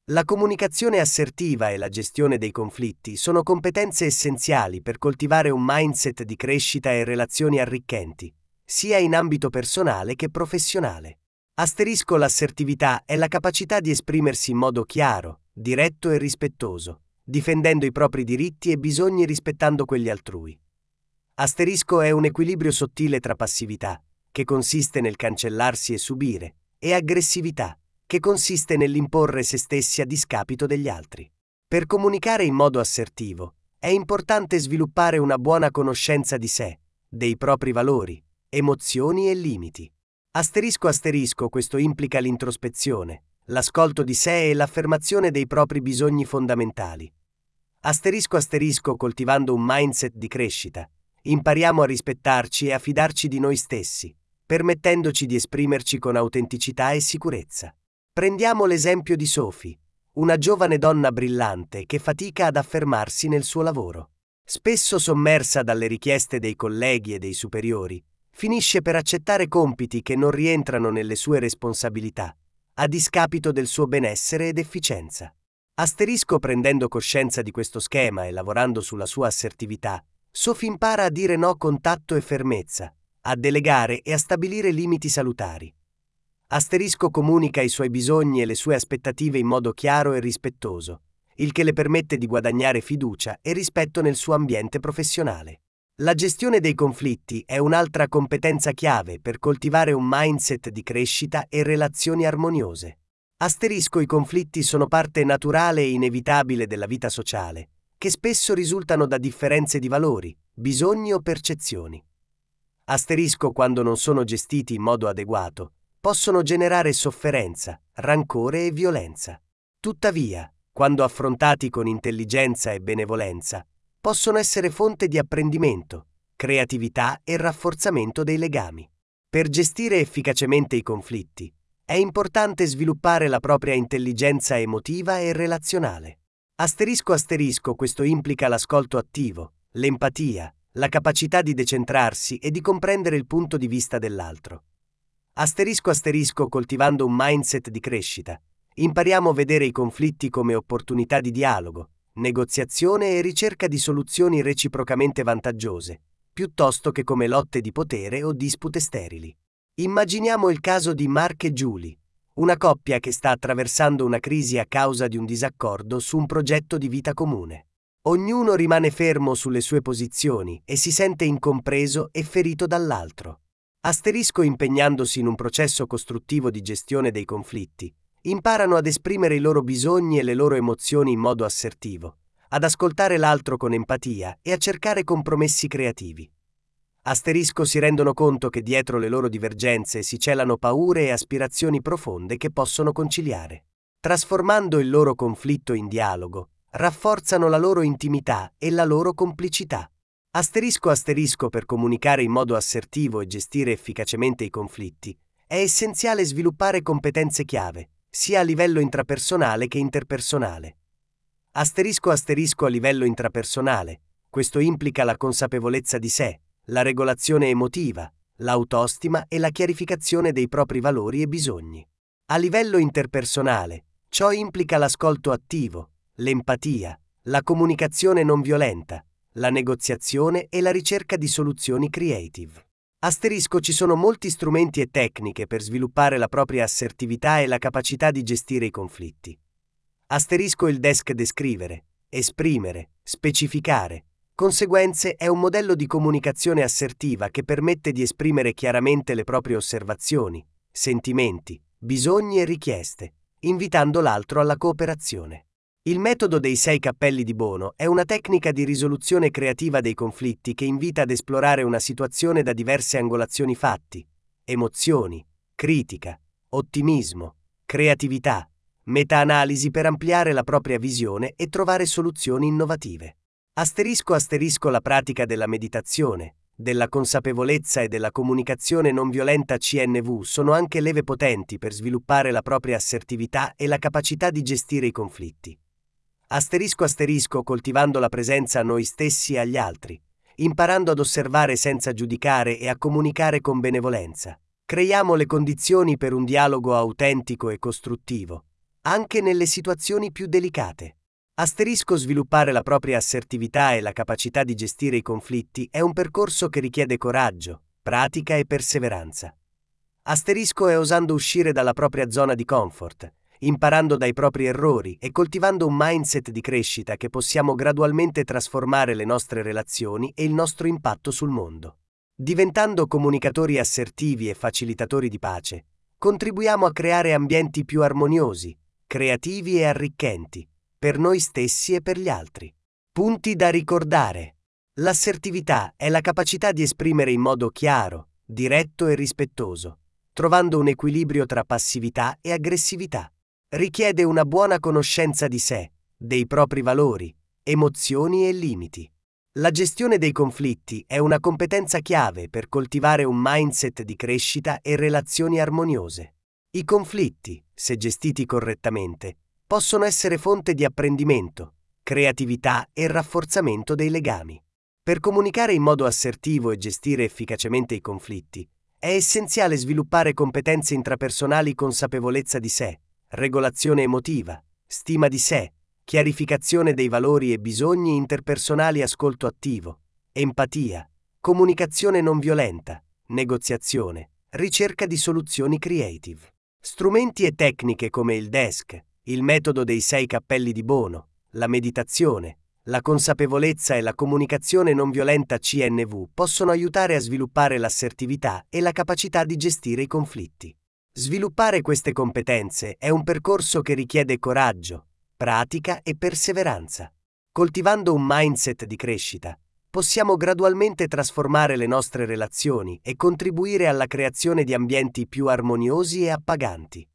La comunicazione assertiva e la gestione dei conflitti sono competenze essenziali per coltivare un mindset di crescita e relazioni arricchenti, sia in ambito personale che professionale. L'assertività è la capacità di esprimersi in modo chiaro, diretto e rispettoso, difendendo i propri diritti e bisogni rispettando quelli altrui. È un equilibrio sottile tra passività, che consiste nel cancellarsi e subire, e aggressività, che consiste nell'imporre se stessi a discapito degli altri. Per comunicare in modo assertivo, è importante sviluppare una buona conoscenza di sé, dei propri valori, emozioni e limiti. Questo implica l'introspezione, l'ascolto di sé e l'affermazione dei propri bisogni fondamentali. Coltivando un mindset di crescita, impariamo a rispettarci e a fidarci di noi stessi, permettendoci di esprimerci con autenticità e sicurezza. Prendiamo l'esempio di Sophie, una giovane donna brillante che fatica ad affermarsi nel suo lavoro. Spesso sommersa dalle richieste dei colleghi e dei superiori, finisce per accettare compiti che non rientrano nelle sue responsabilità, a discapito del suo benessere ed efficienza. Prendendo coscienza di questo schema e lavorando sulla sua assertività, Sophie impara a dire no con tatto e fermezza, a delegare e a stabilire limiti salutari. Comunica i suoi bisogni e le sue aspettative in modo chiaro e rispettoso, il che le permette di guadagnare fiducia e rispetto nel suo ambiente professionale. La gestione dei conflitti è un'altra competenza chiave per coltivare un mindset di crescita e relazioni armoniose. I conflitti sono parte naturale e inevitabile della vita sociale, che spesso risultano da differenze di valori, bisogni o percezioni. Quando non sono gestiti in modo adeguato, possono generare sofferenza, rancore e violenza. Tuttavia, quando affrontati con intelligenza e benevolenza, possono essere fonte di apprendimento, creatività e rafforzamento dei legami. Per gestire efficacemente i conflitti, è importante sviluppare la propria intelligenza emotiva e relazionale. Questo implica l'ascolto attivo, l'empatia, la capacità di decentrarsi e di comprendere il punto di vista dell'altro. Coltivando un mindset di crescita, impariamo a vedere i conflitti come opportunità di dialogo, negoziazione e ricerca di soluzioni reciprocamente vantaggiose, piuttosto che come lotte di potere o dispute sterili. Immaginiamo il caso di Mark e Julie, una coppia che sta attraversando una crisi a causa di un disaccordo su un progetto di vita comune. Ognuno rimane fermo sulle sue posizioni e si sente incompreso e ferito dall'altro. Impegnandosi in un processo costruttivo di gestione dei conflitti, imparano ad esprimere i loro bisogni e le loro emozioni in modo assertivo, ad ascoltare l'altro con empatia e a cercare compromessi creativi. Si rendono conto che dietro le loro divergenze si celano paure e aspirazioni profonde che possono conciliare. Trasformando il loro conflitto in dialogo, rafforzano la loro intimità e la loro complicità. Per comunicare in modo assertivo e gestire efficacemente i conflitti, è essenziale sviluppare competenze chiave, sia a livello intrapersonale che interpersonale. A livello intrapersonale, questo implica la consapevolezza di sé, la regolazione emotiva, l'autostima e la chiarificazione dei propri valori e bisogni. A livello interpersonale, ciò implica l'ascolto attivo, l'empatia, la comunicazione non violenta, la negoziazione e la ricerca di soluzioni creative. Ci sono molti strumenti e tecniche per sviluppare la propria assertività e la capacità di gestire i conflitti. Il desk descrivere, esprimere, specificare. Conseguenze è un modello di comunicazione assertiva che permette di esprimere chiaramente le proprie osservazioni, sentimenti, bisogni e richieste, invitando l'altro alla cooperazione. Il metodo dei 6 cappelli di Bono è una tecnica di risoluzione creativa dei conflitti che invita ad esplorare una situazione da diverse angolazioni: fatti, emozioni, critica, ottimismo, creatività, meta-analisi per ampliare la propria visione e trovare soluzioni innovative. La pratica della meditazione, della consapevolezza e della comunicazione non violenta CNV sono anche leve potenti per sviluppare la propria assertività e la capacità di gestire i conflitti. Coltivando la presenza a noi stessi e agli altri, imparando ad osservare senza giudicare e a comunicare con benevolenza. Creiamo le condizioni per un dialogo autentico e costruttivo, anche nelle situazioni più delicate. Sviluppare la propria assertività e la capacità di gestire i conflitti è un percorso che richiede coraggio, pratica e perseveranza. È osando uscire dalla propria zona di comfort, imparando dai propri errori e coltivando un mindset di crescita che possiamo gradualmente trasformare le nostre relazioni e il nostro impatto sul mondo. Diventando comunicatori assertivi e facilitatori di pace, contribuiamo a creare ambienti più armoniosi, creativi e arricchenti, per noi stessi e per gli altri. Punti da ricordare. L'assertività è la capacità di esprimere in modo chiaro, diretto e rispettoso, trovando un equilibrio tra passività e aggressività. Richiede una buona conoscenza di sé, dei propri valori, emozioni e limiti. La gestione dei conflitti è una competenza chiave per coltivare un mindset di crescita e relazioni armoniose. I conflitti, se gestiti correttamente, possono essere fonte di apprendimento, creatività e rafforzamento dei legami. Per comunicare in modo assertivo e gestire efficacemente i conflitti, è essenziale sviluppare competenze intrapersonali, consapevolezza di sé, regolazione emotiva, stima di sé, chiarificazione dei valori e bisogni interpersonali, ascolto attivo, empatia, comunicazione non violenta, negoziazione, ricerca di soluzioni creative. Strumenti e tecniche come il DESC, il metodo dei 6 cappelli di Bono, la meditazione, la consapevolezza e la comunicazione non violenta CNV possono aiutare a sviluppare l'assertività e la capacità di gestire i conflitti. Sviluppare queste competenze è un percorso che richiede coraggio, pratica e perseveranza. Coltivando un mindset di crescita, possiamo gradualmente trasformare le nostre relazioni e contribuire alla creazione di ambienti più armoniosi e appaganti.